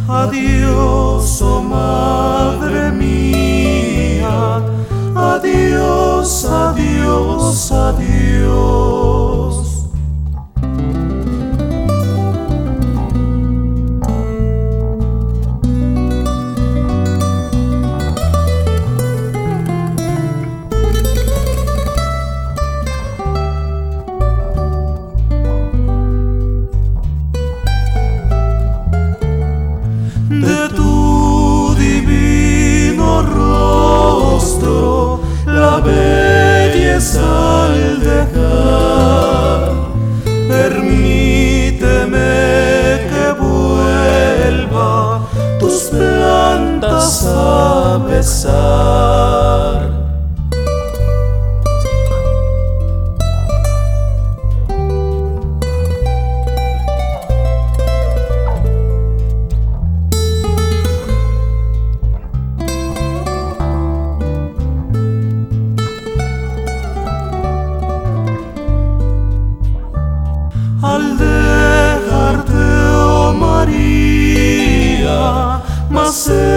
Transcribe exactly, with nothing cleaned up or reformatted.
Adiós, oh madre mía, adiós, adiós, adiós. De tu divino rostro la belleza al dejar, permíteme que vuelva tus plantas a besar. Al dejarte, oh María, más